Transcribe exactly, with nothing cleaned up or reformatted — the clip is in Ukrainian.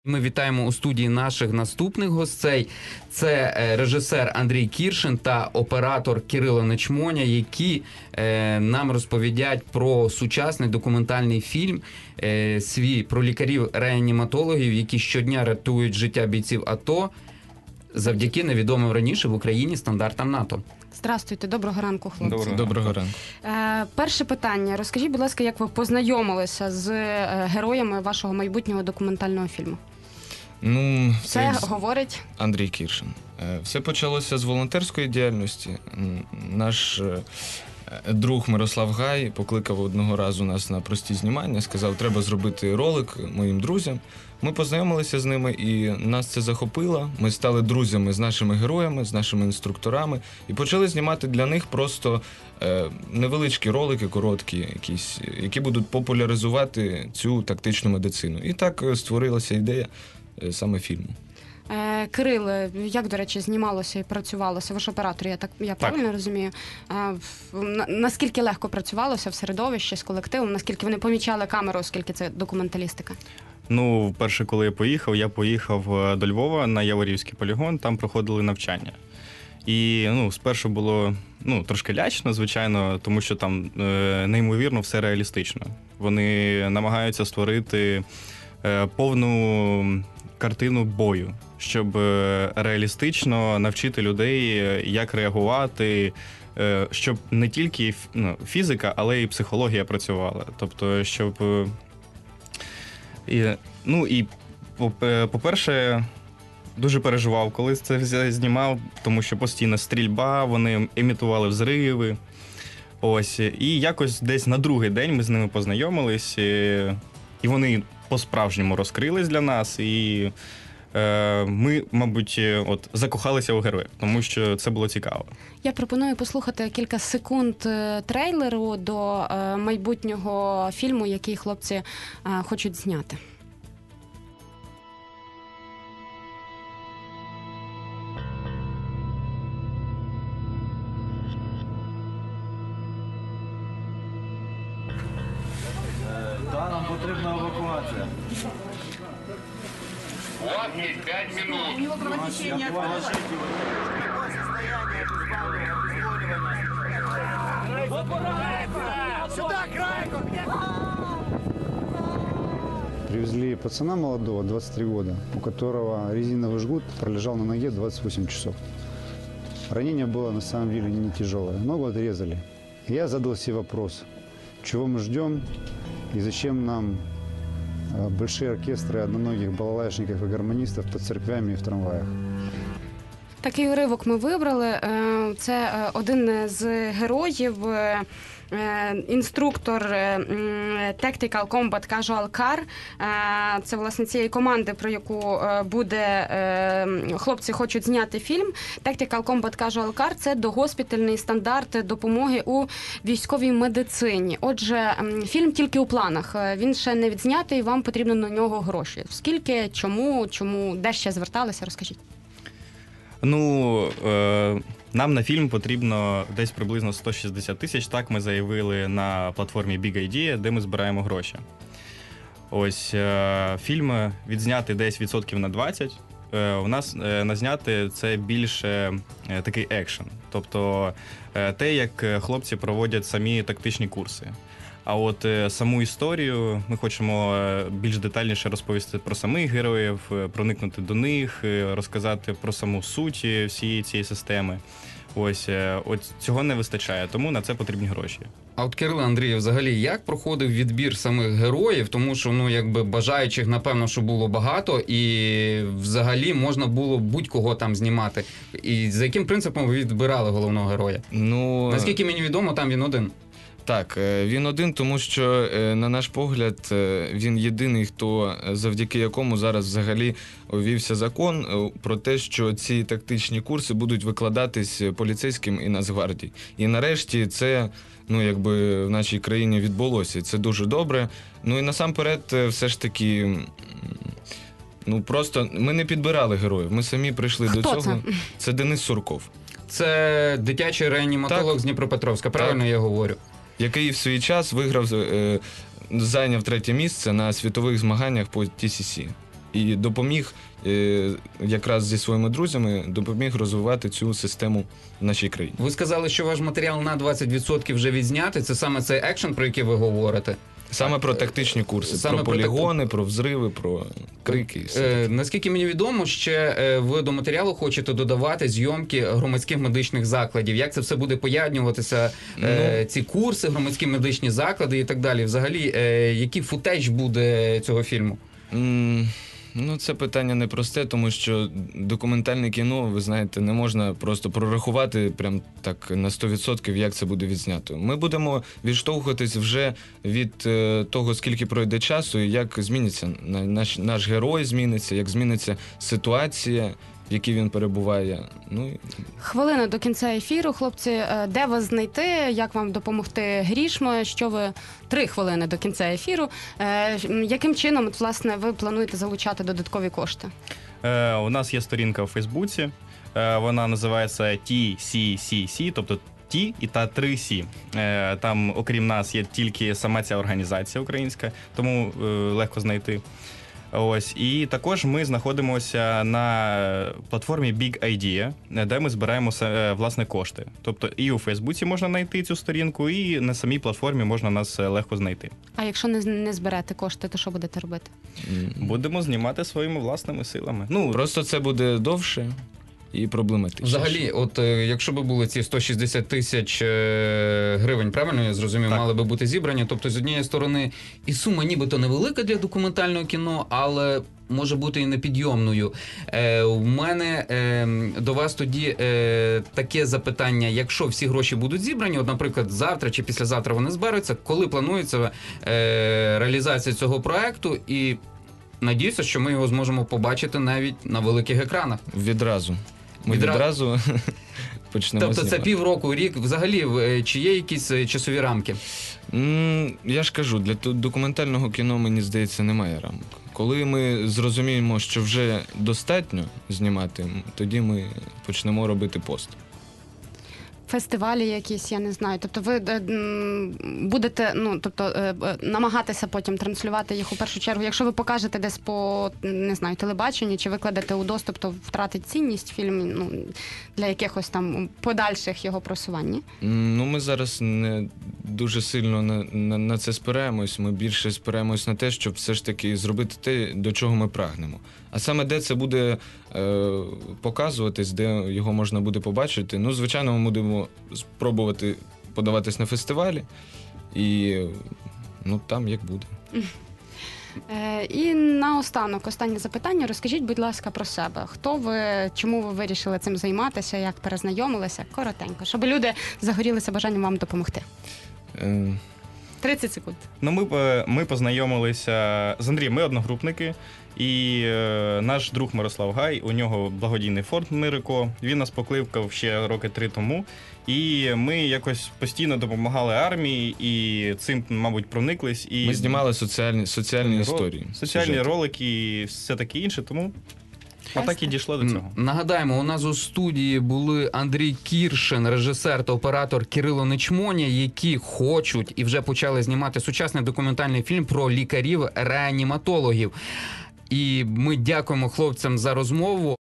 Ми вітаємо у студії наших наступних гостей. Це режисер Андрій Кіршин та оператор Кирило Нечмоня, які е, нам розповідять про сучасний документальний фільм е, свій про лікарів-реаніматологів, які щодня рятують життя бійців АТО завдяки невідомим раніше в Україні стандартам НАТО. Здравствуйте, доброго ранку, хлопці. Доброго, доброго ранку. Е, перше питання. Розкажіть, будь ласка, як ви познайомилися з е, героями вашого майбутнього документального фільму? Ну, Це говорить Андрій Кіршин. Все почалося з волонтерської діяльності. Наш друг Мирослав Гай покликав одного разу нас на прості знімання, сказав, треба зробити ролик моїм друзям. Ми познайомилися з ними, і нас це захопило. Ми стали друзями з нашими героями, з нашими інструкторами, і почали знімати для них просто е, невеличкі ролики, короткі, якісь, які будуть популяризувати цю тактичну медицину. І так створилася ідея е, саме фільму. Е, Кириле, як, до речі, знімалося і працювалося? Ви ж оператор, я так я правильно так. розумію? Е, на, наскільки легко працювалося в середовищі з колективом? Наскільки вони помічали камеру, оскільки це документалістика? Ну, вперше, коли я поїхав, я поїхав до Львова на Яворівський полігон, там проходили навчання. І, ну, спершу було, ну, трошки лячно, звичайно, тому що там е, неймовірно все реалістично. Вони намагаються створити е, повну картину бою, щоб е, реалістично навчити людей, як реагувати, е, щоб не тільки ну, фізика, але й психологія працювала. Тобто, щоб... Е, І, ну і, по-перше, дуже переживав, коли це знімав, тому що постійна стрільба, вони імітували взриви. Ось. І якось десь на другий день ми з ними познайомились, і вони по-справжньому розкрились для нас, і е, ми, мабуть, от, закохалися у героїв, тому що це було цікаво. Я пропоную послухати кілька секунд трейлеру до е, майбутнього фільму, який хлопці е, хочуть зняти. Да, нам потрібна евакуація. У вас есть пять минут. У него кровотечение открылось. Сюда, Крайко! Привезли пацана молодого, двадцать три года, у которого резиновый жгут пролежал на ноге двадцать восемь часов. Ранение было на самом деле не тяжелое, ногу отрезали. Я задал себе вопрос, чего мы ждем и зачем нам большие оркестры одноногих балалайшников и гармонистов под церквями и в трамваях. Такий уривок ми вибрали. Це один з героїв, інструктор Tactical Combat Casual Car. Це, власне, цієї команди, про яку буде хлопці хочуть зняти фільм. Tactical Combat Casual Car – це догоспітальний стандарт допомоги у військовій медицині. Отже, фільм тільки у планах. Він ще не відзнятий, вам потрібно на нього гроші. Скільки, чому, чому, де ще зверталися, розкажіть. Ну, е, нам на фільм потрібно десь приблизно сто шістдесят тисяч, так ми заявили на платформі Big Idea, де ми збираємо гроші. Ось, е, фільм відзняти десь відсотків на двадцять. Е, у нас е, назняти це більше е, такий екшен. Тобто е, те, як хлопці проводять самі тактичні курси. А от е, саму історію ми хочемо е, більш детальніше розповісти про самих героїв, е, проникнути до них, е, розказати про саму суть всієї цієї системи. Ось, е, от цього не вистачає, тому на це потрібні гроші. А от, Кирило, Андрію, взагалі, як проходив відбір самих героїв? Тому що, ну, якби бажаючих, напевно, що було багато, і взагалі можна було будь-кого там знімати. І за яким принципом ви відбирали головного героя? Ну, наскільки мені відомо, там він один. Так, він один, тому що, на наш погляд, він єдиний, хто, завдяки якому зараз взагалі ввівся закон про те, що ці тактичні курси будуть викладатись поліцейським і Нацгвардії. І нарешті це, ну, якби в нашій країні відбулося. Це дуже добре. Ну і насамперед, все ж таки, ну, просто ми не підбирали героїв, ми самі прийшли Хто до цього. Це? Це Денис Сурков. Це дитячий реаніматолог Так. з Дніпропетровська, правильно так. я говорю? Який в свій час виграв, е, зайняв третє місце на світових змаганнях по Ті Сі Сі. і допоміг е, якраз зі своїми друзями допоміг розвивати цю систему в нашій країні. Ви сказали, що ваш матеріал на двадцять відсотків вже відзнятий. Це саме цей екшен, про який ви говорите. Саме про тактичні курси, Саме про про так- полігони, про взриви, про крики. і все Е, таке. наскільки мені відомо, ще е, ви до матеріалу хочете додавати зйомки громадських медичних закладів. Як це все буде поєднуватися, е, Ну. ці курси, громадські медичні заклади і так далі? Взагалі, е, який футеж буде цього фільму? М, Ну, це питання непросте, тому що документальне кіно, ви знаєте, не можна просто прорахувати прям так на сто відсотків, як це буде відзнято. Ми будемо відштовхуватись вже від е, того, скільки пройде часу і як зміниться на- наш, наш герой, зміниться, як зміниться ситуація, в якій він перебуває. Ну, і Хвилина до кінця ефіру, хлопці, е, де вас знайти, як вам допомогти грішми, що ви три хвилини до кінця ефіру. Е, м, Яким чином, от, власне, ви плануєте залучати додаткові кошти? Е, у нас є сторінка у Фейсбуці, е, вона називається Ті Сі Сі Сі, тобто Ті і та три Сі. Е, там, окрім нас, є тільки сама ця організація українська, тому е, легко знайти. Ось, і також ми знаходимося на платформі Big Idea, де ми збираємо е, власне кошти. Тобто і у Фейсбуці можна знайти цю сторінку, і на самій платформі можна нас е, легко знайти. А якщо не, не зберете кошти, то що будете робити? м, Будемо знімати своїми власними силами. Ну, просто це буде довше і проблематично. Взагалі, от е, якщо би були ці сто шістдесят тисяч е, гривень, правильно я зрозумів, Так. мали би бути зібрані. Тобто, з однієї сторони, і сума нібито невелика для документального кіно, але може бути і непідйомною. Е, у мене е, до вас тоді е, таке запитання: якщо всі гроші будуть зібрані, от, наприклад, завтра чи післязавтра вони зберуться, коли планується е, реалізація цього проекту? І надіюся, що ми його зможемо побачити навіть на великих екранах. Відразу. Ми Відра- відразу почнемо Тобто це знімати. півроку, рік. Взагалі, е, чи є якісь е, часові рамки? М, Я ж кажу, для ту- документального кіно, мені здається, немає рамок. Коли ми зрозуміємо, що вже достатньо знімати, м, тоді ми почнемо робити пост. Фестивалі якісь, я не знаю. Тобто ви е, м, будете, ну тобто е, е, намагатися потім транслювати їх у першу чергу. Якщо ви покажете десь по не знаю телебаченню чи викладете у доступ, то втратить цінність фільм, ну для якихось там подальших його просувань. ні? М, Ну, ми зараз не дуже сильно на, на, на це спираємось. Ми більше спираємось на те, щоб все ж таки зробити те, до чого ми прагнемо. А саме де це буде е, показуватись, де його можна буде побачити. Ну, звичайно, ми будемо спробувати подаватись на фестивалі, і ну там як буде. Е, і наостанок, останнє запитання. Розкажіть, будь ласка, про себе. Хто ви, чому ви вирішили цим займатися, як перезнайомилися? Коротенько, щоб люди загорілися бажанням вам допомогти. Е, тридцять секунд. Ну, ми, е, ми познайомилися з Андрієм, ми одногрупники, і е, наш друг Мирослав Гай, у нього благодійний фонд Мирико, він нас покликав ще роки три тому, і ми якось постійно допомагали армії, і цим, мабуть, прониклись. І Ми знімали соціальні, соціальні ро- історії. Соціальні сюжети. ролики і все таке інше, тому отак і дійшло до цього. М, Нагадаємо, у нас у студії були Андрій Кіршин, режисер та оператор Кирило Нечмоня, які хочуть і вже почали знімати сучасний документальний фільм про лікарів-реаніматологів. І ми дякуємо хлопцям за розмову.